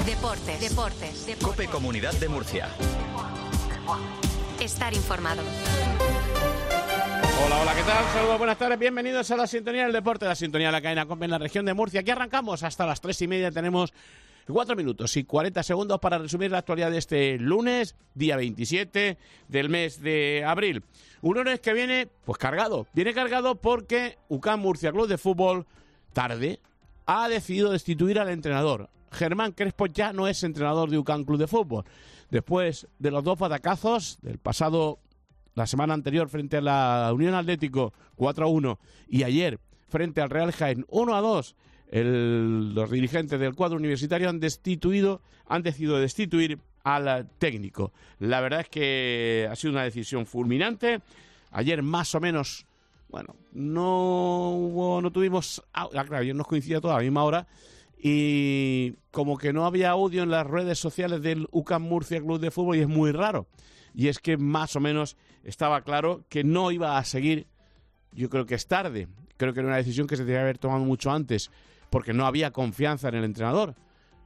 Deportes. COPE Comunidad de Murcia. Estar informado. Hola, ¿qué tal? Saludos, buenas tardes, bienvenidos a la sintonía del deporte, la sintonía de la cadena COPE en la región de Murcia. Aquí arrancamos hasta las 3:30, tenemos 4 minutos y 40 segundos para resumir la actualidad de este lunes, día 27 del mes de abril. Un lunes que viene, pues cargado. Viene cargado porque UCAM Murcia Club de Fútbol, tarde, ha decidido destituir al entrenador. Germán Crespo ya no es entrenador de UCAM Club de Fútbol. Después de los dos batacazos del pasado, la semana anterior frente a la Unión Atlético 4-1 y ayer frente al Real Jaén 1-2, los dirigentes del cuadro universitario han decidido destituir al técnico. La verdad es que ha sido una decisión fulminante. Ayer más o menos, bueno, no tuvimos, claro, ayer nos coincidía toda a la misma hora y como que no había audio en las redes sociales del UCAM Murcia Club de Fútbol y es muy raro. Y es que más o menos estaba claro que no iba a seguir. Yo creo que es tarde. Creo que era una decisión que se tenía que haber tomado mucho antes, porque no había confianza en el entrenador.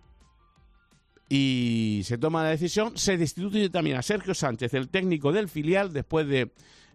Y se toma la decisión. Se destituye también a Sergio Sánchez, el técnico del filial, después de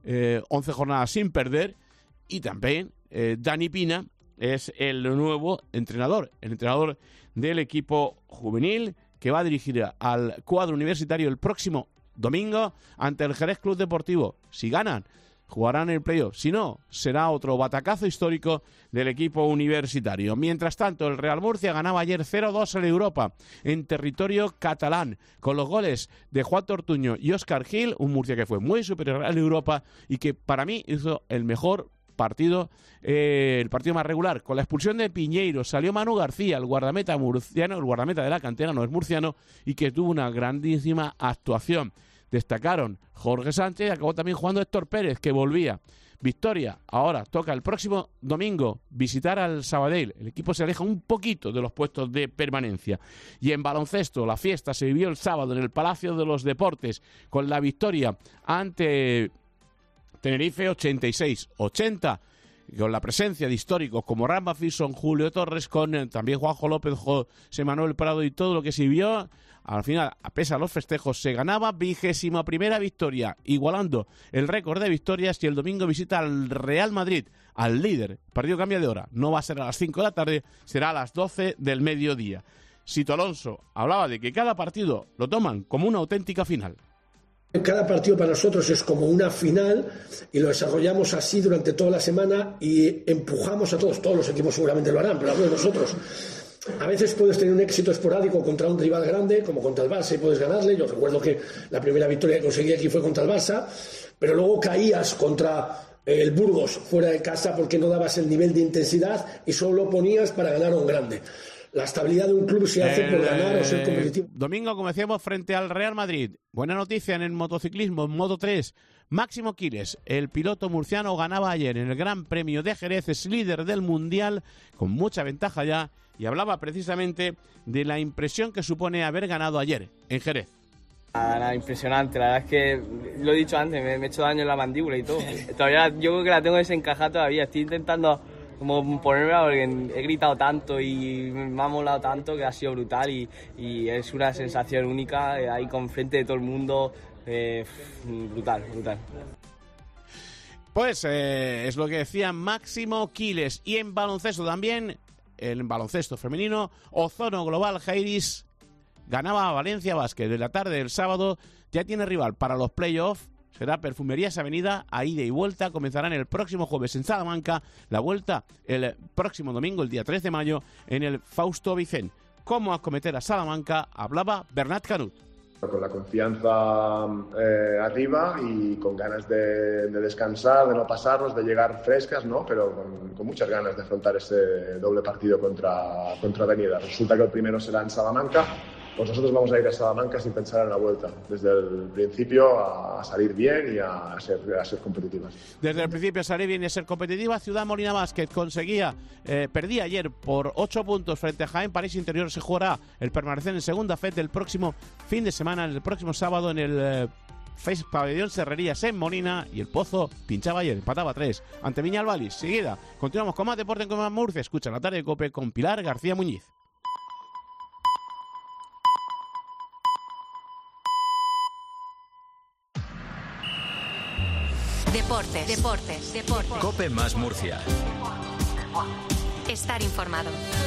11 jornadas sin perder. Y también Dani Pina es el nuevo entrenador, el entrenador del equipo juvenil, que va a dirigir al cuadro universitario el próximo domingo ante el Jerez Club Deportivo. Si ganan, jugarán el playoff. Si no, será otro batacazo histórico del equipo universitario. Mientras tanto, el Real Murcia ganaba ayer 0-2 en Europa, en territorio catalán, con los goles de Juan Ortuño y Óscar Gil, un Murcia que fue muy superior al Europa y que para mí hizo el mejor partido, el partido más regular. Con la expulsión de Piñeiro salió Manu García, el guardameta murciano, el guardameta de la cantera, no es murciano, y que tuvo una grandísima actuación. Destacaron Jorge Sánchez y acabó también jugando Héctor Pérez, que volvía. Victoria. Ahora toca el próximo domingo visitar al Sabadell. El equipo se aleja un poquito de los puestos de permanencia. Y en baloncesto, la fiesta se vivió el sábado en el Palacio de los Deportes con la victoria ante Tenerife 86-80, con la presencia de históricos como Ramba Fisson, Julio Torres, con también Juanjo López, José Manuel Prado y todo lo que se vio. Al final, a pesar de los festejos, se ganaba 21ª victoria, igualando el récord de victorias, y el domingo visita al Real Madrid, al líder. El partido cambia de hora, no va a ser a las 5 de la tarde, será a las 12 del mediodía. Sito Alonso hablaba de que cada partido lo toman como una auténtica final. Cada partido para nosotros es como una final y lo desarrollamos así durante toda la semana y empujamos a todos los equipos seguramente lo harán, pero hablo de nosotros. A veces puedes tener un éxito esporádico contra un rival grande, como contra el Barça, y puedes ganarle. Yo recuerdo que la primera victoria que conseguí aquí fue contra el Barça, pero luego caías contra el Burgos fuera de casa porque no dabas el nivel de intensidad y solo ponías para ganar a un grande. La estabilidad de un club se hace por ganar o ser competitivo. Domingo, como decíamos, frente al Real Madrid. Buena noticia en el motociclismo, en Moto 3. Máximo Quiles, el piloto murciano, ganaba ayer en el Gran Premio de Jerez, es líder del Mundial, con mucha ventaja ya, y hablaba precisamente de la impresión que supone haber ganado ayer en Jerez. Nada, impresionante, la verdad es que, lo he dicho antes, me he hecho daño en la mandíbula y todo. Todavía, yo creo que la tengo desencajada todavía, estoy intentando como ponerme, porque he gritado tanto y me ha molado tanto que ha sido brutal y es una sensación única ahí con frente de todo el mundo, brutal. Pues es lo que decía Máximo Quiles. Y en baloncesto también, en baloncesto femenino, Ozono Global Jairis ganaba a Valencia Basket. En la tarde del sábado ya tiene rival para los playoffs. Será Perfumerías Avenida, a ida y vuelta. Comenzarán el próximo jueves en Salamanca. La vuelta el próximo domingo, el día 3 de mayo, en el Fausto Vicent. ¿Cómo acometer a Salamanca? Hablaba Bernat Canut. Con la confianza arriba y con ganas de descansar, de no pasarnos, de llegar frescas, ¿no? Pero con muchas ganas de afrontar ese doble partido contra Avenida. Resulta que el primero será en Salamanca. Pues nosotros vamos a ir a Salamanca sin pensar en la vuelta, desde el principio a salir bien y a ser competitivas. Desde el principio a salir bien y a ser competitiva. Ciudad Molina Basket perdía ayer por 8 puntos frente a Jaén. París Interior se jugará el permanecer en segunda FED el próximo fin de semana, el próximo sábado en el Pabellón Serrerías en Molina, y el Pozo pinchaba ayer, empataba 3 ante Viñalbalis. Seguida, continuamos con más deporte en Comunidad Murcia. Escucha la tarde de COPE con Pilar García Muñiz. Deportes. COPE más Murcia. Estar informado.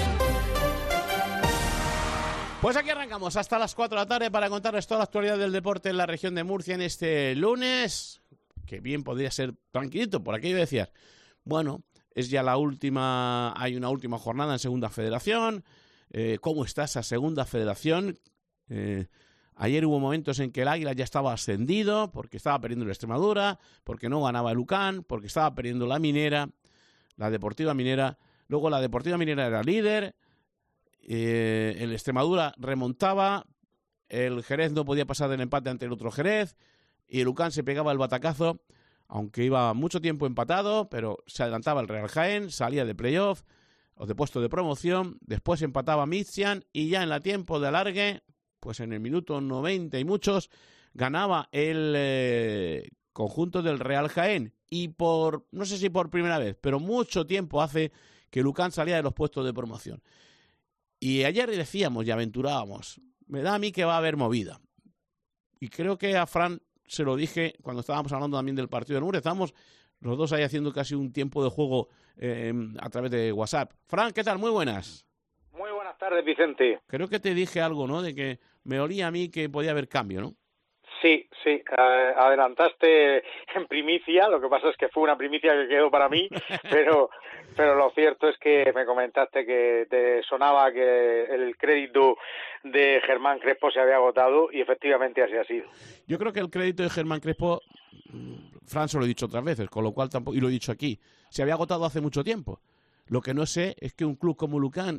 Pues aquí arrancamos hasta las 4 de la tarde para contarles toda la actualidad del deporte en la región de Murcia en este lunes, que bien podría ser tranquilito, por aquello decías. Bueno, es ya la última, hay una última jornada en Segunda Federación. ¿Cómo está esa Segunda Federación? Ayer hubo momentos en que el Águila ya estaba ascendido, porque estaba perdiendo el Extremadura, porque no ganaba el UCAN, porque estaba perdiendo la Minera, la Deportiva Minera. Luego la Deportiva Minera era líder, el Extremadura remontaba, el Jerez no podía pasar del empate ante el otro Jerez, y el UCAN se pegaba el batacazo, aunque iba mucho tiempo empatado, pero se adelantaba el Real Jaén, salía de playoff o de puesto de promoción, después empataba Midtjylland y ya en la tiempo de alargue, pues en el minuto 90 y muchos, ganaba el conjunto del Real Jaén. Y por, no sé si por primera vez, pero mucho tiempo hace que el UCAN salía de los puestos de promoción. Y ayer decíamos y aventurábamos, me da a mí que va a haber movida. Y creo que a Fran se lo dije cuando estábamos hablando también del partido de Murcia. Estábamos los dos ahí haciendo casi un tiempo de juego a través de WhatsApp. Fran, ¿qué tal? Muy buenas. Muy buenas tardes, Vicente. Creo que te dije algo, ¿no? De que me olía a mí que podía haber cambio, ¿no? Sí, adelantaste en primicia, lo que pasa es que fue una primicia que quedó para mí, pero lo cierto es que me comentaste que te sonaba que el crédito de Germán Crespo se había agotado y efectivamente así ha sido. Yo creo que el crédito de Germán Crespo, Fran se lo he dicho otras veces, con lo cual tampoco, y lo he dicho aquí, se había agotado hace mucho tiempo. Lo que no sé es que un club como UCAN,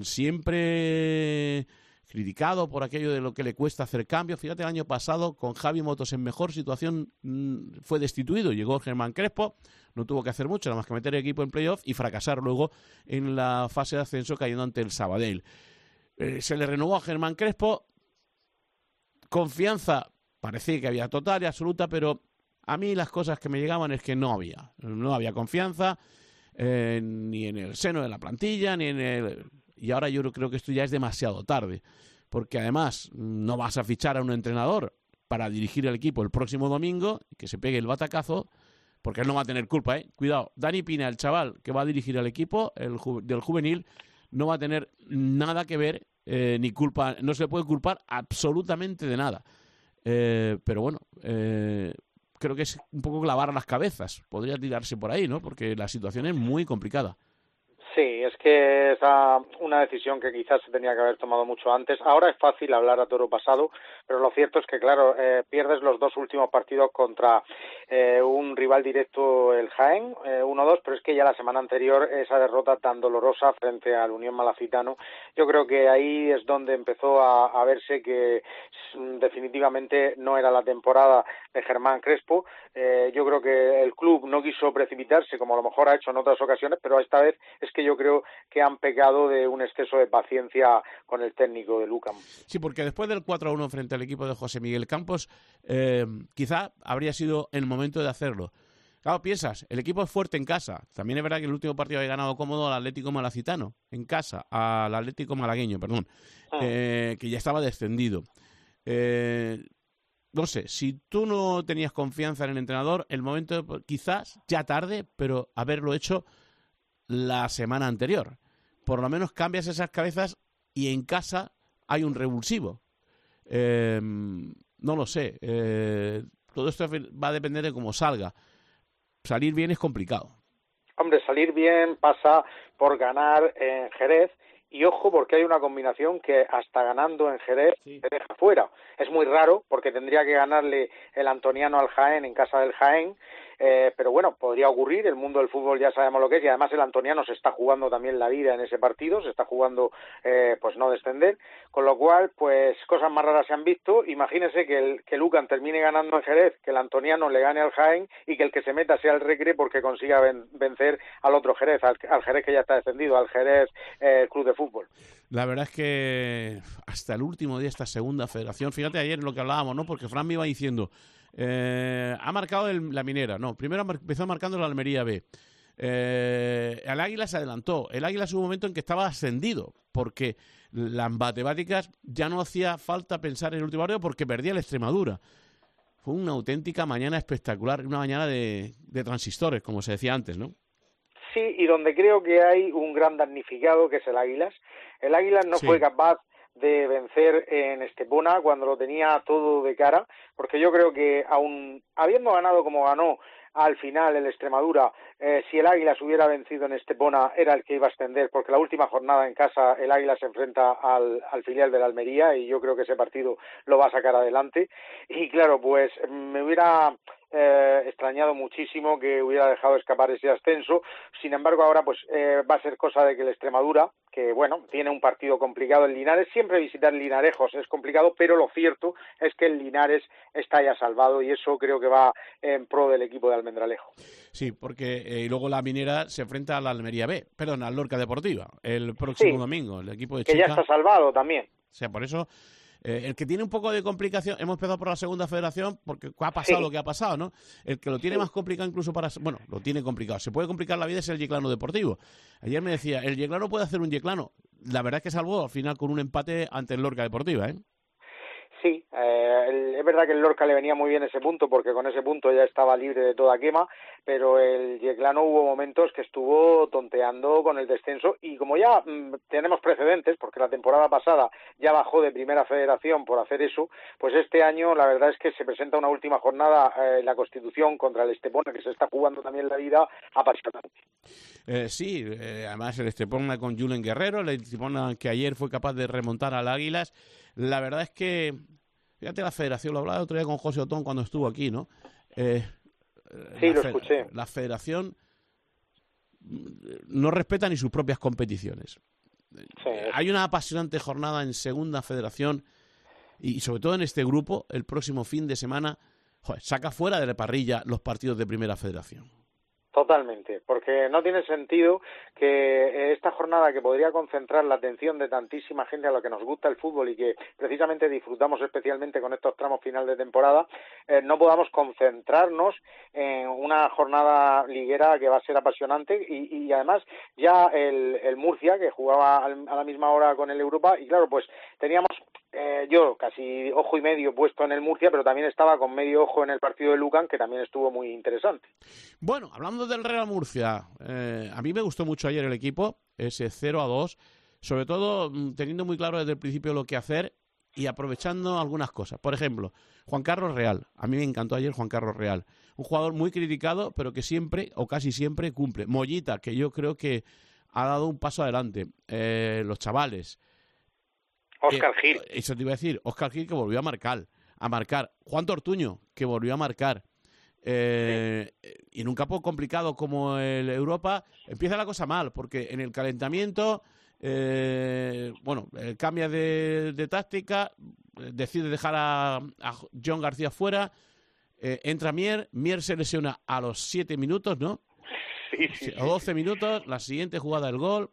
siempre criticado por aquello de lo que le cuesta hacer cambios. Fíjate, el año pasado, con Javi Motos en mejor situación, fue destituido. Llegó Germán Crespo, no tuvo que hacer mucho, nada más que meter el equipo en playoff y fracasar luego en la fase de ascenso cayendo ante el Sabadell. Se le renovó a Germán Crespo. Confianza, parecía que había total y absoluta, pero a mí las cosas que me llegaban es que no había confianza, ni en el seno de la plantilla, ni en el... Y ahora yo creo que esto ya es demasiado tarde, porque además no vas a fichar a un entrenador para dirigir el equipo el próximo domingo, que se pegue el batacazo, porque él no va a tener culpa, ¿eh? Cuidado, Dani Pina, el chaval que va a dirigir el equipo del juvenil, no va a tener nada que ver, ni culpa, no se le puede culpar absolutamente de nada. Pero bueno, creo que es un poco clavar las cabezas, podría tirarse por ahí, ¿no? Porque la situación es muy complicada. Sí, es que es una decisión que quizás se tenía que haber tomado mucho antes. Ahora es fácil hablar a toro pasado, pero lo cierto es que, claro, pierdes los dos últimos partidos contra un rival directo, el Jaén, 1-2, pero es que ya la semana anterior esa derrota tan dolorosa frente al Unión Malacitano, yo creo que ahí es donde empezó a verse que definitivamente no era la temporada de Germán Crespo. Yo creo que el club no quiso precipitarse, como a lo mejor ha hecho en otras ocasiones, pero esta vez es que yo creo que han pecado de un exceso de paciencia con el técnico de UCAN. Sí, porque después del 4-1 frente al equipo de José Miguel Campos, quizá habría sido el momento de hacerlo. Claro, piensas, el equipo es fuerte en casa. También es verdad que el último partido había ganado cómodo al Atlético Malacitano, en casa, al Atlético Malagueño, perdón, que ya estaba descendido. No sé, si tú no tenías confianza en el entrenador, el momento, quizás ya tarde, pero haberlo hecho la semana anterior. Por lo menos cambias esas cabezas y en casa hay un revulsivo. No lo sé. Todo esto va a depender de cómo salga. Salir bien es complicado. Hombre, salir bien pasa por ganar en Jerez. Y ojo, porque hay una combinación que hasta ganando en Jerez te deja fuera. Es muy raro, porque tendría que ganarle el antoniano al Jaén en casa del Jaén, pero bueno, podría ocurrir, el mundo del fútbol ya sabemos lo que es, y además el antoniano se está jugando también la vida en ese partido, se está jugando pues no descender, con lo cual, pues cosas más raras se han visto. Imagínese que el UCAN termine ganando en Jerez, que el antoniano le gane al Jaén, y que el que se meta sea el Recre porque consiga vencer al otro Jerez, al Jerez que ya está descendido, al Jerez Club de Fútbol. La verdad es que hasta el último día esta Segunda Federación, fíjate ayer en lo que hablábamos, ¿no? Porque Fran me iba diciendo, ha marcado la Minera, no, primero empezó marcando la Almería B. El Águila se adelantó, el Águila hubo un momento en que estaba ascendido, porque las matemáticas ya no hacía falta pensar en el último partido porque perdía el Extremadura. fue una auténtica mañana espectacular, una mañana de transistores, como se decía antes, ¿no? Sí, y donde creo que hay un gran damnificado, que es el Águilas. El Águilas no fue capaz de vencer en Estepona cuando lo tenía todo de cara, porque yo creo que aun habiendo ganado como ganó al final el Extremadura, si el Águilas hubiera vencido en Estepona era el que iba a ascender, porque la última jornada en casa el Águilas se enfrenta al filial de la Almería y yo creo que ese partido lo va a sacar adelante. Y claro, pues me hubiera extrañado muchísimo que hubiera dejado escapar ese ascenso. Sin embargo, ahora pues va a ser cosa de que el Extremadura, que bueno, tiene un partido complicado en Linares, siempre visitar Linarejos es complicado, pero lo cierto es que el Linares está ya salvado y eso creo que va en pro del equipo de Almendralejo. Sí, porque luego la Minera se enfrenta a la Almería B, perdón, al Lorca Deportiva, el próximo domingo, el equipo de Checa. Que ya está salvado también. O sea, por eso, el que tiene un poco de complicación, hemos empezado por la segunda federación, porque ha pasado lo que ha pasado, ¿no? El que lo tiene más complicado incluso bueno, lo tiene complicado, se puede complicar la vida es el Yeclano Deportivo. Ayer me decía, el Yeclano puede hacer un Yeclano. La verdad es que salvó al final con un empate ante el Lorca Deportiva, ¿eh? Sí, es verdad que el Lorca le venía muy bien ese punto porque con ese punto ya estaba libre de toda quema, pero el Yeclano hubo momentos que estuvo tonteando con el descenso y como ya tenemos precedentes, porque la temporada pasada ya bajó de primera federación por hacer eso, pues este año la verdad es que se presenta una última jornada en la Constitución contra el Estepona, que se está jugando también la vida apasionante. Sí, además el Estepona con Julen Guerrero, el Estepona que ayer fue capaz de remontar al Águilas. La verdad es que, fíjate, la federación, lo hablaba el otro día con José Otón cuando estuvo aquí, ¿no? Sí, lo escuché. La federación no respeta ni sus propias competiciones. Sí. Hay una apasionante jornada en segunda federación y sobre todo en este grupo, el próximo fin de semana, saca fuera de la parrilla los partidos de primera federación. Totalmente, porque no tiene sentido que esta jornada que podría concentrar la atención de tantísima gente a la que nos gusta el fútbol y que precisamente disfrutamos especialmente con estos tramos final de temporada, no podamos concentrarnos en una jornada liguera que va a ser apasionante y además ya el Murcia, que jugaba a la misma hora con el Europa, y claro, pues teníamos yo casi ojo y medio puesto en el Murcia, pero también estaba con medio ojo en el partido de Lucan, que también estuvo muy interesante. Bueno, hablando del Real Murcia, a mí me gustó mucho ayer el equipo, ese 0-2, sobre todo teniendo muy claro desde el principio lo que hacer y aprovechando algunas cosas. Por ejemplo, Juan Carlos Real, a mí me encantó ayer Juan Carlos Real, un jugador muy criticado, pero que siempre, o casi siempre, cumple. Mollita, que yo creo que ha dado un paso adelante. Los chavales. Óscar Gil. Eso te iba a decir. Óscar Gil, que volvió a marcar. Juan Tortuño, que volvió a marcar. Y en un campo complicado como el Europa, empieza la cosa mal, porque en el calentamiento, cambia de táctica, decide dejar a John García fuera, entra Mier se lesiona a los 7 minutos, ¿no? Sí. A 12 minutos, la siguiente jugada del gol,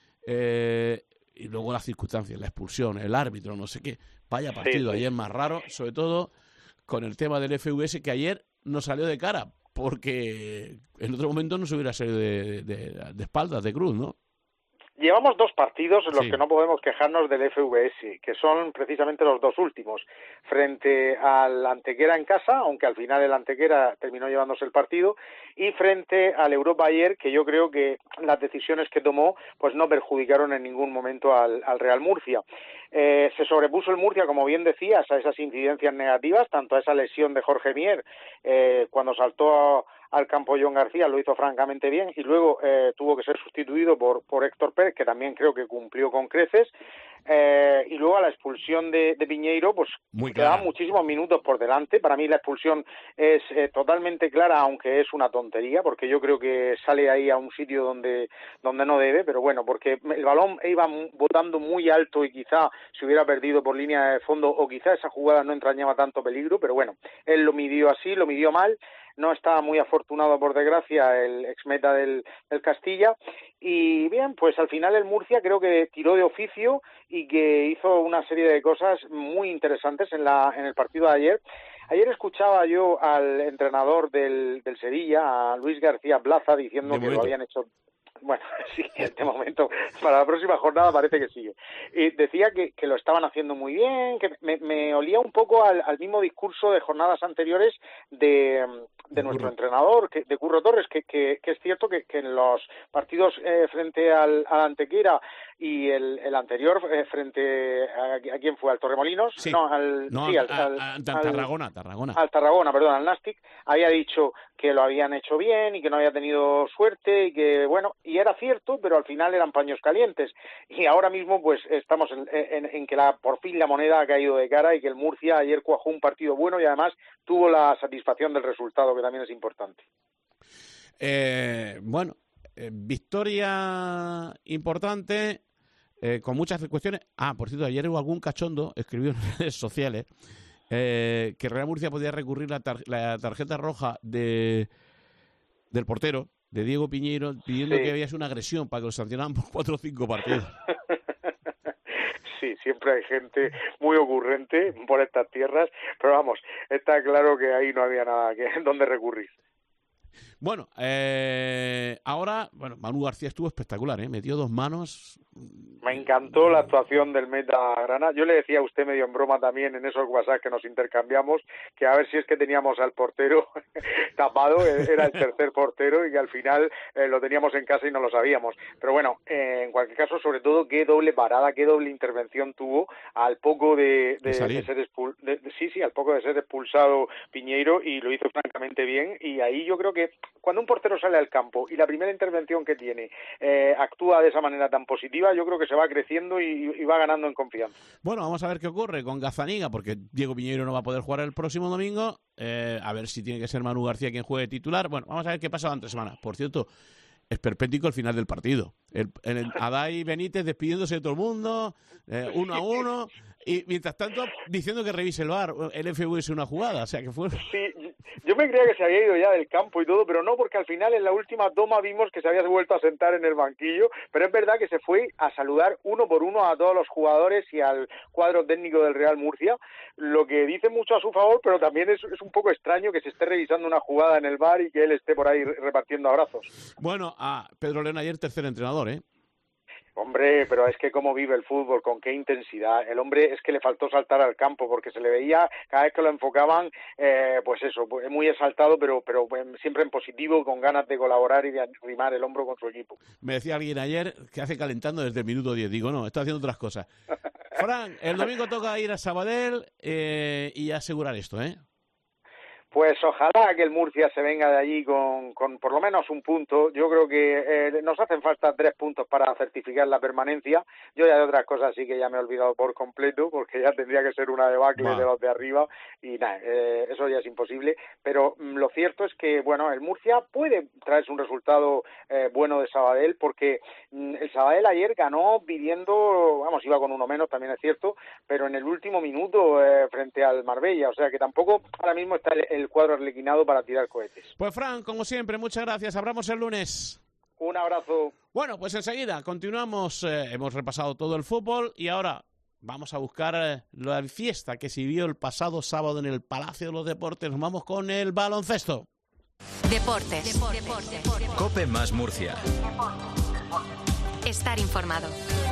y luego las circunstancias, la expulsión, el árbitro, no sé qué. Vaya partido ayer más raro, sobre todo con el tema del FVS, que ayer no salió de cara, porque en otro momento no se hubiera salido de espaldas, de cruz, ¿no? Llevamos 2 partidos en los que no podemos quejarnos del FVS, que son precisamente los 2 últimos. Frente al Antequera en casa, aunque al final el Antequera terminó llevándose el partido, y frente al Europa ayer, que yo creo que las decisiones que tomó pues no perjudicaron en ningún momento al Real Murcia. Se sobrepuso el Murcia, como bien decías, a esas incidencias negativas, tanto a esa lesión de Jorge Mier, cuando saltó al campo John García, lo hizo francamente bien, y luego tuvo que ser sustituido por Héctor Pérez, que también creo que cumplió con creces, y luego a la expulsión de Piñeiro, pues quedaban muchísimos minutos por delante. Para mí la expulsión es totalmente clara, aunque es una tontería, porque yo creo que sale ahí a un sitio donde no debe, pero bueno, porque el balón iba botando muy alto y quizá se hubiera perdido por línea de fondo, o quizá esa jugada no entrañaba tanto peligro, pero bueno, él lo midió así, lo midió mal. No estaba muy afortunado, por desgracia, el exmeta del Castilla. Y bien, pues al final el Murcia creo que tiró de oficio y que hizo una serie de cosas muy interesantes en el partido de ayer. Ayer escuchaba yo al entrenador del Sevilla, a Luis García Plaza, diciendo que lo habían hecho Bueno, sí, de momento, para la próxima jornada parece que sigue. Decía que lo estaban haciendo muy bien, que me olía un poco al mismo discurso de jornadas anteriores de nuestro entrenador, de Curro Torres, que es cierto que en los partidos frente al Antequera y el anterior frente a quién fue, al Torremolinos, sí. Al Tarragona. Al Tarragona, perdón, al Nàstic, había dicho que lo habían hecho bien y que no había tenido suerte y que, bueno, y era cierto, pero al final eran paños calientes. Y ahora mismo, pues, estamos en que por fin la moneda ha caído de cara y que el Murcia ayer cuajó un partido bueno y además tuvo la satisfacción del resultado, que también es importante. Victoria importante, con muchas cuestiones. Por cierto, ayer hubo algún cachondo, escribió en redes sociales, que Real Murcia podía recurrir la tarjeta roja del portero, de Diego Piñeiro, pidiendo que había una agresión para que lo sancionaran por 4 o 5 partidos. Sí, siempre hay gente muy ocurrente por estas tierras, pero vamos, está claro que ahí no había nada donde recurrir. Bueno, ahora, Manu García estuvo espectacular, metió 2 manos. Me encantó la actuación del meta Grana. Yo le decía a usted medio en broma también en esos WhatsApp que nos intercambiamos, que a ver si es que teníamos al portero tapado, era el tercer portero y que al final lo teníamos en casa y no lo sabíamos. Pero bueno, en cualquier caso, sobre todo, qué doble parada, qué doble intervención tuvo al poco de ser al poco de ser expulsado Piñeiro, y lo hizo francamente bien. Y ahí yo creo que cuando un portero sale al campo y la primera intervención que tiene actúa de esa manera tan positiva, yo creo que se va creciendo y va ganando en confianza. Bueno, vamos a ver qué ocurre con Gazzaniga, porque Diego Piñeiro no va a poder jugar el próximo domingo. A ver si tiene que ser Manu García quien juegue titular. Bueno, vamos a ver qué pasa la semana. Por cierto, esperpéntico el final del partido. Adai Benítez despidiéndose de todo el mundo, 1-1, y mientras tanto diciendo que revise el VAR, el FV una jugada, o sea que fue... Sí, yo me creía que se había ido ya del campo y todo, pero no, porque al final en la última toma vimos que se había vuelto a sentar en el banquillo, pero es verdad que se fue a saludar uno por uno a todos los jugadores y al cuadro técnico del Real Murcia, lo que dice mucho a su favor, pero también es un poco extraño que se esté revisando una jugada en el VAR y que él esté por ahí repartiendo abrazos. Bueno, a Pedro León ayer tercer entrenador, Hombre, pero es que cómo vive el fútbol, con qué intensidad. El hombre es que le faltó saltar al campo porque se le veía cada vez que lo enfocaban, muy exaltado, pero siempre en positivo, con ganas de colaborar y de arrimar el hombro con su equipo. Me decía alguien ayer que hace calentando desde el minuto 10. Digo, no, está haciendo otras cosas. Fran, el domingo toca ir a Sabadell y asegurar esto, Pues ojalá que el Murcia se venga de allí con por lo menos un punto. Yo creo que nos hacen falta 3 puntos para certificar la permanencia. Yo ya de otras cosas sí que ya me he olvidado por completo, porque ya tendría que ser una debacle de los de arriba y nada, eso ya es imposible. Pero lo cierto es que, bueno, el Murcia puede traerse un resultado bueno de Sabadell, porque el Sabadell ayer ganó pidiendo, iba con uno menos, también es cierto, pero en el último minuto frente al Marbella, o sea que tampoco ahora mismo está el cuadro arlequinado para tirar cohetes. Pues Fran, como siempre, muchas gracias. Hablamos el lunes. Un abrazo. Bueno, pues enseguida continuamos. Hemos repasado todo el fútbol y ahora vamos a buscar la fiesta que se vio el pasado sábado en el Palacio de los Deportes. Nos vamos con el baloncesto. Deportes. COPE más Murcia. Estar informado.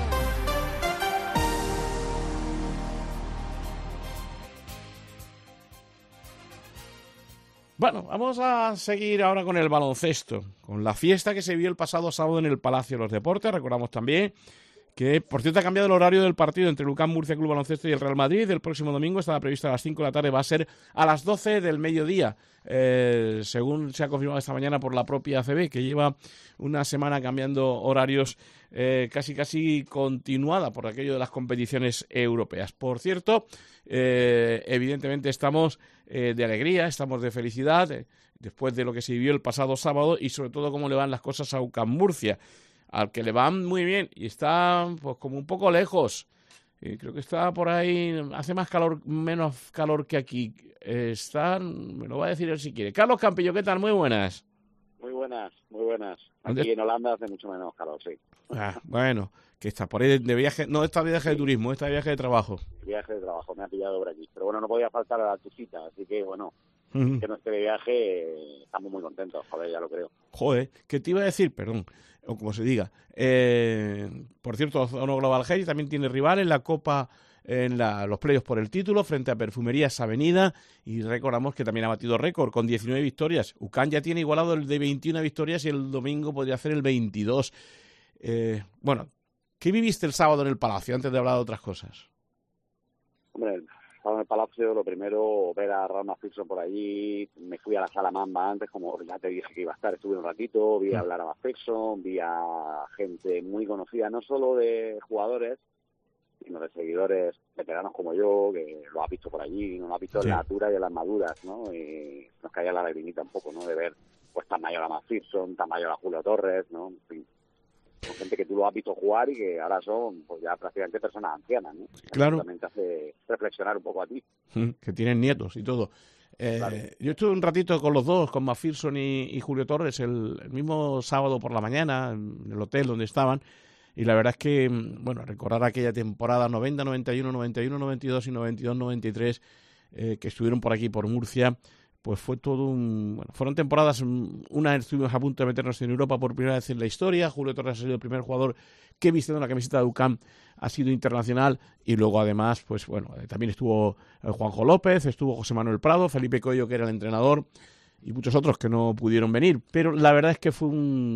Bueno, vamos a seguir ahora con el baloncesto, con la fiesta que se vio el pasado sábado en el Palacio de los Deportes. Recordamos también que, por cierto, ha cambiado el horario del partido entre Lucán Murcia Club Baloncesto y el Real Madrid. El próximo domingo estaba previsto a las 5 de la tarde, va a ser a las 12 del mediodía, según se ha confirmado esta mañana por la propia ACB, que lleva una semana cambiando horarios casi continuada por aquello de las competiciones europeas. Por cierto, evidentemente estamos de alegría, estamos de felicidad, después de lo que se vivió el pasado sábado y sobre todo cómo le van las cosas a UCAM Murcia, al que le van muy bien y está pues como un poco lejos. Creo que está por ahí, hace menos calor que aquí. Me lo va a decir él si quiere. Carlos Campillo, ¿qué tal? Muy buenas. Muy buenas. Aquí en Holanda hace mucho menos calor, sí. Bueno, que está por ahí de viaje, no está viaje de turismo, está viaje de trabajo. Viaje de trabajo, me ha pillado por aquí. Pero bueno, no podía faltar a tu cita, así que bueno, que no esté de viaje, estamos muy contentos, joder, ya lo creo. Joder, ¿qué te iba a decir? Perdón, o como se diga. Por cierto, Ozono Global Health también tiene rival en la Copa, los playoffs por el título, frente a Perfumerías Avenida, y recordamos que también ha batido récord con 19 victorias. UCAN ya tiene igualado el de 21 victorias y el domingo podría hacer el 22. Bueno, ¿qué viviste el sábado en el Palacio, antes de hablar de otras cosas? Hombre, estaba en el Palacio, lo primero, ver a Raúl McPherson por allí, me fui a la Sala Mamba antes, como ya te dije que iba a estar, estuve un ratito, vi a hablar a McPherson, vi a gente muy conocida, no solo de jugadores, sino de seguidores veteranos como yo, que lo has visto por allí, no lo has visto en la altura y en las maduras, ¿no? Y nos caía la lagrimita un poco, ¿no? De ver, pues, tan mayor a McPherson, tan mayor a Julio Torres, ¿no? En fin, son gente que tú lo has visto jugar y que ahora son, pues, ya prácticamente personas ancianas, ¿no? Claro. También te hace reflexionar un poco a ti. Que tienen nietos y todo. Claro. Yo estuve un ratito con los dos, con McPherson y Julio Torres, el mismo sábado por la mañana, en el hotel donde estaban, y la verdad es que, bueno, recordar aquella temporada 90, 91, 91, 92 y 92, 93, que estuvieron por aquí, por Murcia, pues fue todo fueron temporadas, una estuvimos a punto de meternos en Europa por primera vez en la historia. Julio Torres ha sido el primer jugador que vistiendo una camiseta de UCAM ha sido internacional, y luego además, pues bueno, también estuvo Juanjo López, estuvo José Manuel Prado, Felipe Coello, que era el entrenador, y muchos otros que no pudieron venir, pero la verdad es que fue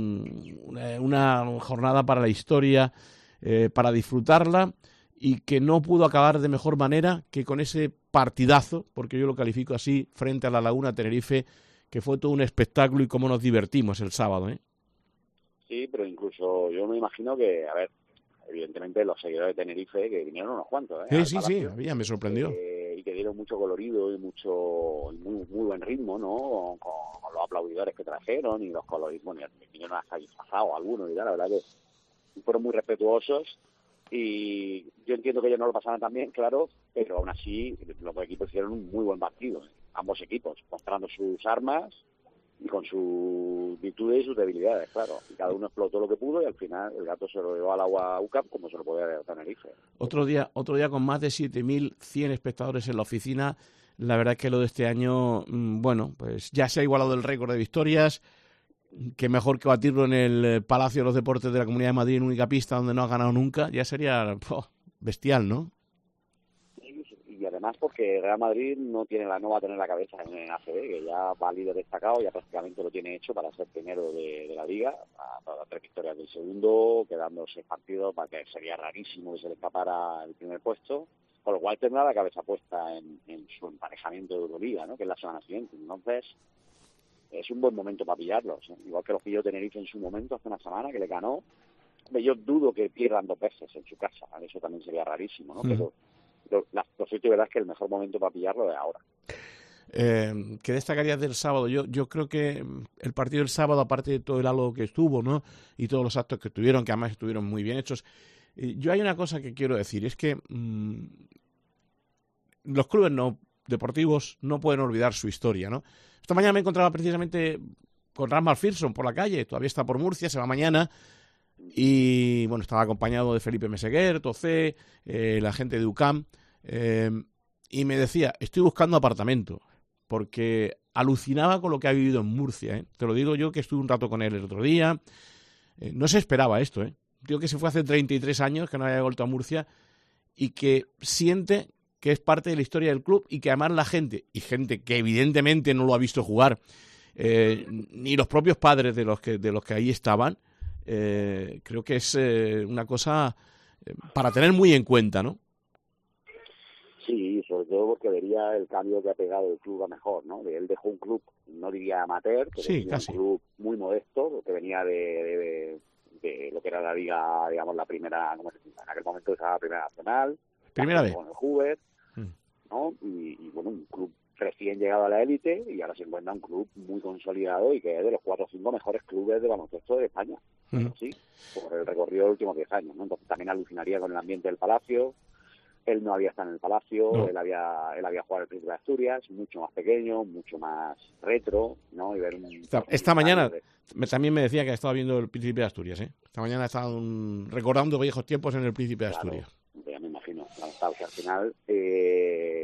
una jornada para la historia, para disfrutarla, y que no pudo acabar de mejor manera que con ese partidazo, porque yo lo califico así, frente a la Laguna Tenerife, que fue todo un espectáculo, y cómo nos divertimos el sábado, ¿eh? Sí, pero incluso yo me imagino que, a ver, evidentemente los seguidores de Tenerife, que vinieron unos cuantos, Sí, me sorprindió. Y que dieron mucho colorido y muy buen ritmo, ¿no? Con los aplaudidores que trajeron y los colores, bueno, vinieron hasta disfrazados algunos y tal, la verdad que fueron muy respetuosos, y yo entiendo que ellos no lo pasaban tan bien, claro, pero aún así los dos equipos hicieron un muy buen partido, ambos equipos, mostrando sus armas y con sus virtudes y sus debilidades, claro. Y cada uno explotó lo que pudo, y al final el gato se lo llevó al agua a UCAM, como se lo podía dar a Tenerife. Otro día con más de 7.100 espectadores en la oficina. La verdad es que lo de este año, bueno, pues ya se ha igualado el récord de victorias, que mejor que batirlo en el Palacio de los Deportes de la Comunidad de Madrid, en única pista donde no ha ganado nunca, ya sería bestial, ¿no? Y además porque Real Madrid no va a tener la cabeza en el ACB, que ya va líder destacado, ya prácticamente lo tiene hecho para ser primero de la Liga, a 3 victorias del segundo, quedando 6 partidos, para que sería rarísimo que se le escapara el primer puesto, con lo cual tendrá la cabeza puesta en su emparejamiento de Euroliga, ¿no? Que es la semana siguiente. Entonces, es un buen momento para pillarlos, ¿eh? Igual que los pilló Tenerife en su momento, hace una semana, que le ganó. Yo dudo que pierdan 2 veces en su casa, eso también sería rarísimo, ¿no? Pero lo cierto y verdad es que el mejor momento para pillarlo es ahora. ¿Qué destacarías del sábado? Yo creo que el partido del sábado, aparte de todo el halo que estuvo, ¿no? Y todos los actos que tuvieron, que además estuvieron muy bien hechos, yo hay una cosa que quiero decir, es que los clubes deportivos no pueden olvidar su historia, ¿no? Esta mañana me encontraba precisamente con Raúl McPherson por la calle, todavía está por Murcia, se va mañana, y bueno, estaba acompañado de Felipe Meseguer, Tocé, la gente de UCAM, y me decía, estoy buscando apartamento, porque alucinaba con lo que ha vivido en Murcia, ¿eh? Te lo digo yo, que estuve un rato con él el otro día, no se esperaba esto, ¿eh? Digo que se fue hace 33 años, que no había vuelto a Murcia, y que siente que es parte de la historia del club, y que además la gente, y gente que evidentemente no lo ha visto jugar, ni los propios padres de los que ahí estaban, creo que es una cosa para tener muy en cuenta, ¿no? Sí, sobre todo porque vería el cambio que ha pegado el club a mejor, ¿no? Él dejó un club, no diría amateur, pero sí, casi. Un club muy modesto, que venía de lo que era la liga, digamos, la primera, ¿cómo se dice? En aquel momento estaba la primera nacional, primera vez con el Hubert, ¿no? Y bueno, un club recién llegado a la élite, y ahora se encuentra un club muy consolidado y que es de los 4 o 5 mejores clubes de baloncesto de España, sí, por el recorrido de los últimos 10 años, ¿no? Entonces también alucinaría con el ambiente del Palacio. Él no había estado en el Palacio, no. Él había jugado en el Príncipe de Asturias, mucho más pequeño, mucho más retro, ¿no? Y ver esta mañana también me decía que estaba viendo el Príncipe de Asturias, ¿eh? Esta mañana estaba recordando viejos tiempos en el Príncipe de Asturias. Ya me imagino, la nostalgia al final.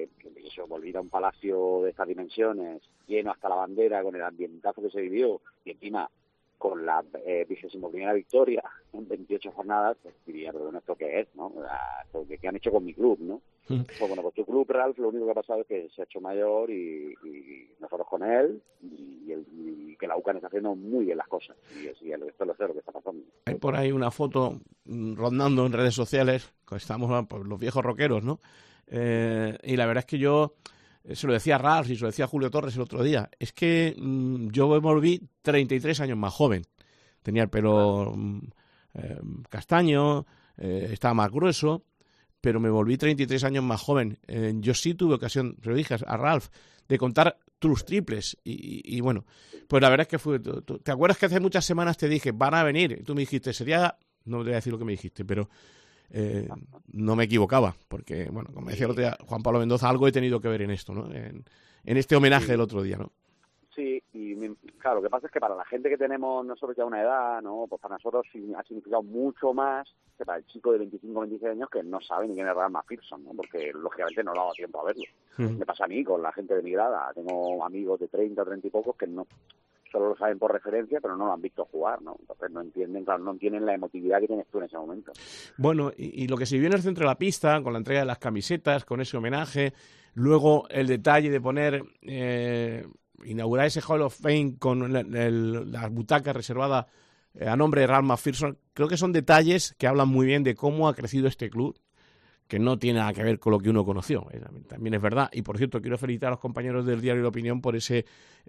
eso, volver a un palacio de estas dimensiones, lleno hasta la bandera, con el ambientazo que se vivió, y encima con la 21ª victoria en 28 jornadas, pues diría, pero bueno, ¿esto qué es, no? ¿Qué han hecho con mi club, no? Pues bueno, pues tu club, Ralf, lo único que ha pasado es que se ha hecho mayor y nosotros con él, y que la UCAN está haciendo muy bien las cosas. Y esto lo sé lo que está pasando. Hay por ahí una foto rondando en redes sociales, estamos pues, los viejos rockeros, ¿no? Y la verdad es que yo se lo decía a Ralf y se lo decía a Julio Torres el otro día, es que yo me volví 33 años más joven. Tenía el pelo castaño, estaba más grueso, pero me volví 33 años más joven. Yo sí tuve ocasión, se lo dije a Ralf, de contar tus triples. Y bueno, pues la verdad es que fue... ¿Te acuerdas que hace muchas semanas te dije, van a venir? Y tú me dijiste, sería... No te voy a decir lo que me dijiste, pero... no me equivocaba, porque, bueno, como decía el otro día Juan Pablo Mendoza, algo he tenido que ver en esto, ¿no? En este homenaje del otro día, ¿no? Sí, y claro, lo que pasa es que para la gente que tenemos nosotros ya una edad, ¿no? Pues para nosotros ha significado mucho más que para el chico de 25 o 26 años que no sabe ni quién es Ralph McPherson, ¿no? Porque lógicamente no le ha dado tiempo a verlo. Me pasa a mí con la gente de mi edad, tengo amigos de 30 o 30 y pocos que no solo lo saben por referencia, pero no lo han visto jugar, ¿no? Entonces no entienden, claro, no tienen la emotividad que tienes tú en ese momento. Bueno, y lo que se vivió en el centro de la pista, con la entrega de las camisetas, con ese homenaje, luego el detalle de poner, inaugurar ese Hall of Fame con las butacas reservadas a nombre de Ralph McPherson, creo que son detalles que hablan muy bien de cómo ha crecido este club, que no tiene nada que ver con lo que uno conoció, también es verdad. Y por cierto, quiero felicitar a los compañeros del Diario de la Opinión por ese...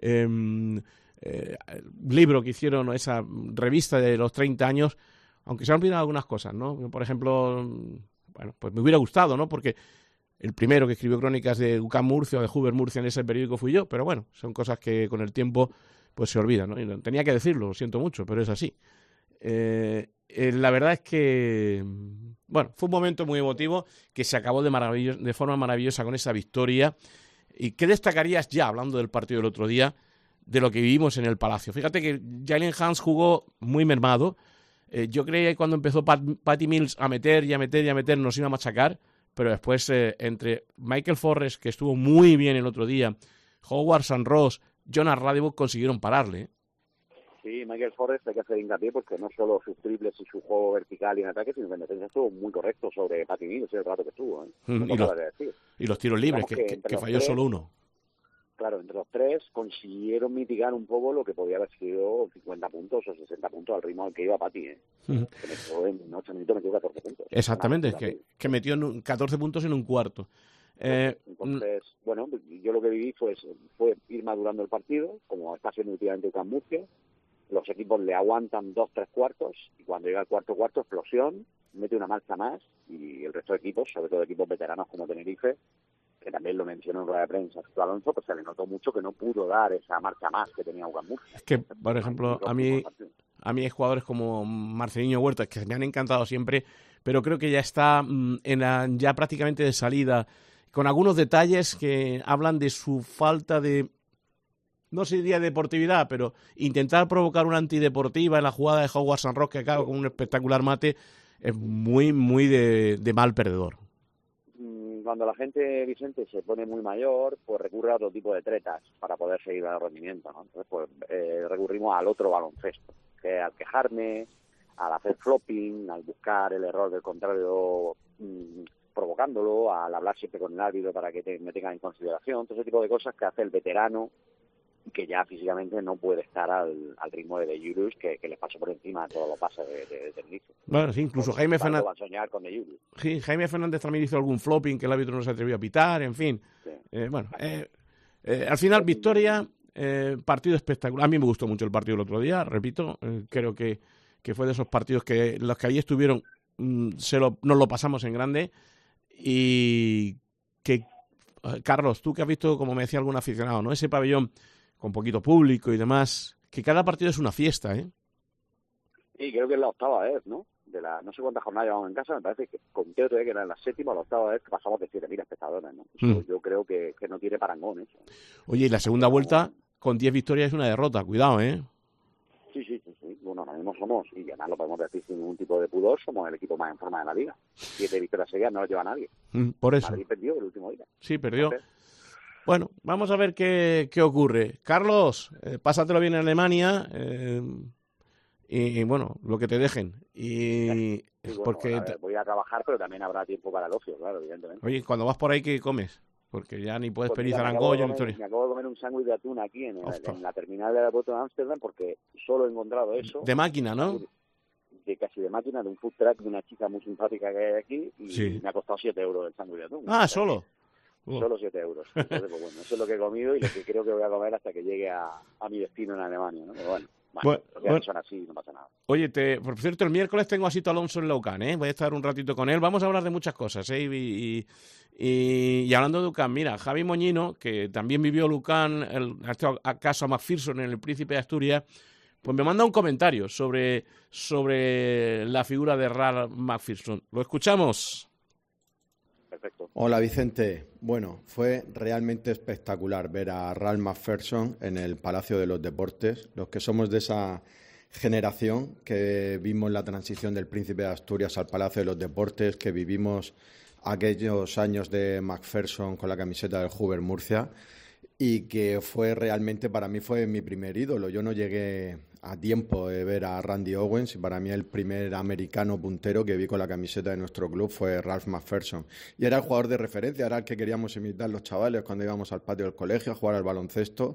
libro que hicieron, esa revista de los 30 años, aunque se han olvidado algunas cosas, ¿no? Por ejemplo, bueno, pues me hubiera gustado, ¿no? Porque el primero que escribió crónicas de UCAM Murcia o de Hoover Murcia en ese periódico fui yo, pero bueno, son cosas que con el tiempo pues se olvidan, ¿no? Y tenía que decirlo, lo siento mucho, pero es así. La verdad es que, bueno, fue un momento muy emotivo que se acabó de forma maravillosa con esa victoria. ¿Y qué destacarías ya, hablando del partido del otro día, de lo que vivimos en el Palacio? Fíjate que Jalen Hans jugó muy mermado. Yo creía que cuando empezó Patty Mills a meter nos iba a machacar, pero después entre Michael Forrest, que estuvo muy bien el otro día, Howard St. Ross, Jonas Radibot consiguieron pararle. Sí, Michael Forrest hay que hacer hincapié porque no solo sus triples y su juego vertical y en ataque, sino que en defensa estuvo muy correcto sobre Patty Mills el rato que estuvo. Y los tiros libres, que falló solo uno. Claro, entre los tres consiguieron mitigar un poco lo que podía haber sido 50 puntos o 60 puntos al ritmo al que iba Patty, Que metió en 8 minutos, metió 14 puntos. Exactamente, que metió 14 puntos en un cuarto. Entonces, bueno, yo lo que viví fue ir madurando el partido, como está haciendo últimamente UCAM Murcia. Los equipos le aguantan 2-3 cuartos y cuando llega el cuarto explosión, mete una marcha más y el resto de equipos, sobre todo equipos veteranos como Tenerife, que también lo mencionó en rueda de prensa Alonso, pues se le notó mucho que no pudo dar esa marcha más que tenía UCAM Murcia. Es que, por ejemplo, a mí hay jugadores como Marcelinho Huertas que me han encantado siempre, pero creo que ya está ya prácticamente de salida, con algunos detalles que hablan de su falta de, no sería deportividad, pero intentar provocar una antideportiva en la jugada de Howard St. Ross que acaba con un espectacular mate es muy, muy de mal perdedor. Cuando la gente, Vicente, se pone muy mayor, pues recurre a otro tipo de tretas para poder seguir el rendimiento, ¿no? Entonces, pues recurrimos al otro baloncesto, que al quejarme, al hacer flopping, al buscar el error del contrario provocándolo, al hablar siempre con el árbitro para que me tenga en consideración, todo ese tipo de cosas que hace el veterano que ya físicamente no puede estar al ritmo de Julius, que les pasó por encima todos los pases de Tenerife. Bueno, sí, incluso Jaime Fernández. Va a soñar con de Julius. Sí, Jaime Fernández también hizo algún flopping que el árbitro no se atrevió a pitar, en fin. Sí. Al final, victoria, partido espectacular. A mí me gustó mucho el partido el otro día, repito, creo que fue de esos partidos que los que allí estuvieron nos lo pasamos en grande y que, Carlos, tú que has visto, como me decía algún aficionado, ¿no? Ese pabellón con poquito público y demás, que cada partido es una fiesta, ¿eh? Sí, creo que es la octava vez, ¿no? No sé cuántas jornadas llevamos en casa, me parece que conté otro día que era la séptima o la octava vez que pasamos de 7.000 espectadores, ¿no? Eso yo creo que no tiene parangón eso. Oye, y la segunda vuelta con 10 victorias es una derrota, cuidado, ¿eh? Sí. Bueno, ahora mismo somos, y además lo podemos decir sin ningún tipo de pudor, somos el equipo más en forma de la liga. 7 victorias seguidas no lo lleva nadie. Por eso. Madrid perdió el último día. Sí, perdió. Bueno, vamos a ver qué ocurre. Carlos, pásatelo bien en Alemania y bueno, lo que te dejen. Y bueno, porque voy a trabajar, pero también habrá tiempo para el ocio, claro, evidentemente. Oye, cuando vas por ahí, ¿qué comes? Porque ya ni puedes pedir mira, zarangollo. me acabo de comer un sándwich de atún aquí en la terminal del aeropuerto de Ámsterdam, porque solo he encontrado eso. De máquina, ¿no? Casi de máquina, de un food truck de una chica muy simpática que hay aquí, y me ha costado 7 euros el sándwich de atún. Ah, ¿solo? Solo 7 euros. Entonces, pues bueno, eso es lo que he comido y lo que creo que voy a comer hasta que llegue a mi destino en Alemania, ¿no? Pero bueno, son así, no pasa nada. Oye, por cierto, el miércoles tengo a Sito Alonso en Leucán, ¿eh? Voy a estar un ratito con él. Vamos a hablar de muchas cosas, ¿eh? Y hablando de Leucán, mira, Javi Moñino, que también vivió Leucán, caso a McPherson en El Príncipe de Asturias, pues me manda un comentario sobre la figura de Ralph McPherson. ¿Lo escuchamos? Perfecto. Hola Vicente, bueno, fue realmente espectacular ver a Ralph McPherson en el Palacio de los Deportes. Los que somos de esa generación que vimos la transición del Príncipe de Asturias al Palacio de los Deportes, que vivimos aquellos años de McPherson con la camiseta del Hoover Murcia, y que fue realmente, para mí fue mi primer ídolo. Yo no llegué a tiempo de ver a Randy Owens, y para mí el primer americano puntero que vi con la camiseta de nuestro club fue Ralph McPherson. Y era el jugador de referencia, era el que queríamos imitar los chavales cuando íbamos al patio del colegio a jugar al baloncesto,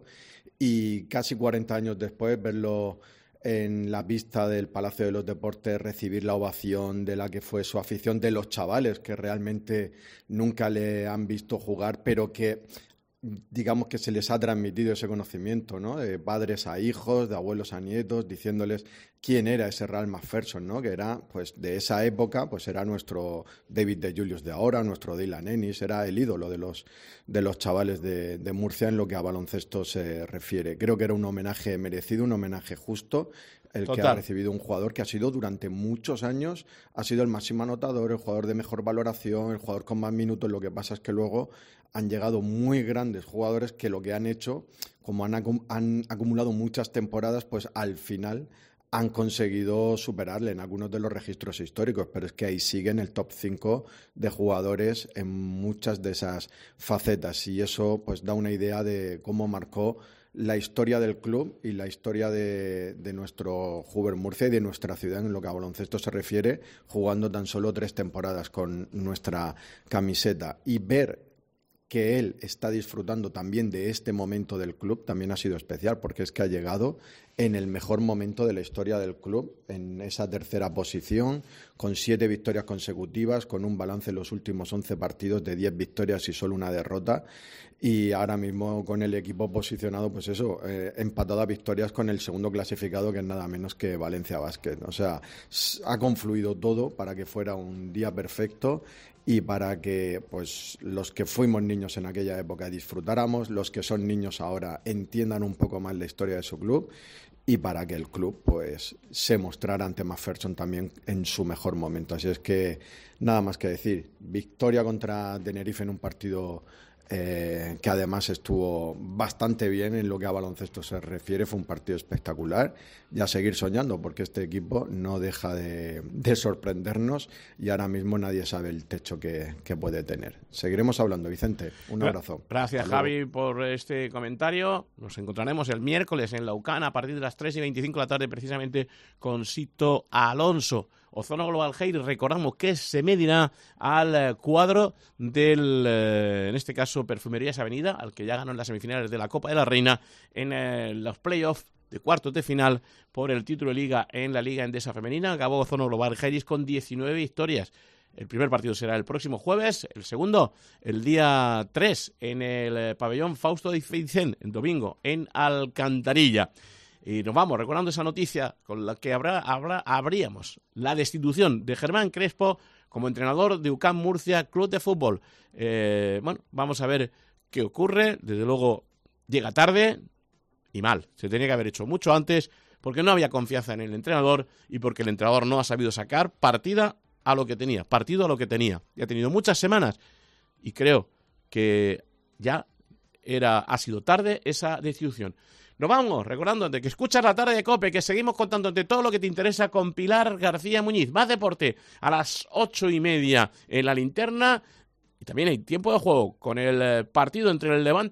y casi 40 años después verlo en la pista del Palacio de los Deportes, recibir la ovación de la que fue su afición, de los chavales que realmente nunca le han visto jugar, pero que digamos que se les ha transmitido ese conocimiento, ¿no? De padres a hijos, de abuelos a nietos, diciéndoles quién era ese Ralph McPherson, ¿no? Que era, pues, de esa época, pues era nuestro David de Julius de ahora, nuestro Dylan Ennis, era el ídolo de los chavales de Murcia en lo que a baloncesto se refiere. Creo que era un homenaje merecido, un homenaje justo, el Total. Que ha recibido un jugador que ha sido durante muchos años, ha sido el máximo anotador, el jugador de mejor valoración, el jugador con más minutos. Lo que pasa es que luego han llegado muy grandes jugadores que lo que han hecho, como han acumulado muchas temporadas, pues al final han conseguido superarle en algunos de los registros históricos, pero es que ahí sigue en el top 5 de jugadores en muchas de esas facetas, y eso pues da una idea de cómo marcó la historia del club y la historia de nuestro Hoover Murcia y de nuestra ciudad en lo que a baloncesto se refiere, jugando tan solo 3 temporadas con nuestra camiseta. Y ver que él está disfrutando también de este momento del club también ha sido especial, porque es que ha llegado en el mejor momento de la historia del club, en esa tercera posición, con 7 victorias consecutivas, con un balance en los últimos 11 partidos de 10 victorias y solo una derrota, y ahora mismo con el equipo posicionado, pues eso, empatado a victorias con el segundo clasificado, que es nada menos que Valencia Basket. O sea, ha confluido todo para que fuera un día perfecto y para que pues los que fuimos niños en aquella época disfrutáramos, los que son niños ahora entiendan un poco más la historia de su club, y para que el club pues se mostrara ante McPherson también en su mejor momento. Así es que nada más que decir. Victoria contra Tenerife en un partido que además estuvo bastante bien en lo que a baloncesto se refiere. Fue un partido espectacular, y a seguir soñando, porque este equipo no deja de sorprendernos, y ahora mismo nadie sabe el techo que puede tener. Seguiremos hablando, Vicente. Un abrazo. Gracias, Javi, por este comentario. Nos encontraremos el miércoles en Leucán a partir de las 3:25 de la tarde, precisamente con Sito Alonso. Ozono Global Hair, recordamos que se medirá al cuadro del, en este caso, Perfumerías Avenida, al que ya ganó en las semifinales de la Copa de la Reina en los playoffs de cuartos de final por el título de Liga en la Liga Endesa Femenina. Acabó Ozono Global Hair con 19 victorias. El primer partido será el próximo jueves, el segundo el día 3 en el pabellón Fausto de Feicén, el domingo en Alcantarilla. Y nos vamos recordando esa noticia con la que habríamos la destitución de Germán Crespo como entrenador de UCAM Murcia Club de Fútbol. Bueno, vamos a ver qué ocurre. Desde luego llega tarde y mal. Se tenía que haber hecho mucho antes, porque no había confianza en el entrenador y porque el entrenador no ha sabido sacar partido a lo que tenía. Y ha tenido muchas semanas, y creo que ya ha sido tarde esa destitución. Nos vamos recordándote que escuchas La Tarde de COPE, que seguimos contándote todo lo que te interesa con Pilar García Muñiz. Más deporte a las 8:30 en La Linterna. Y también hay tiempo de juego con el partido entre el Levante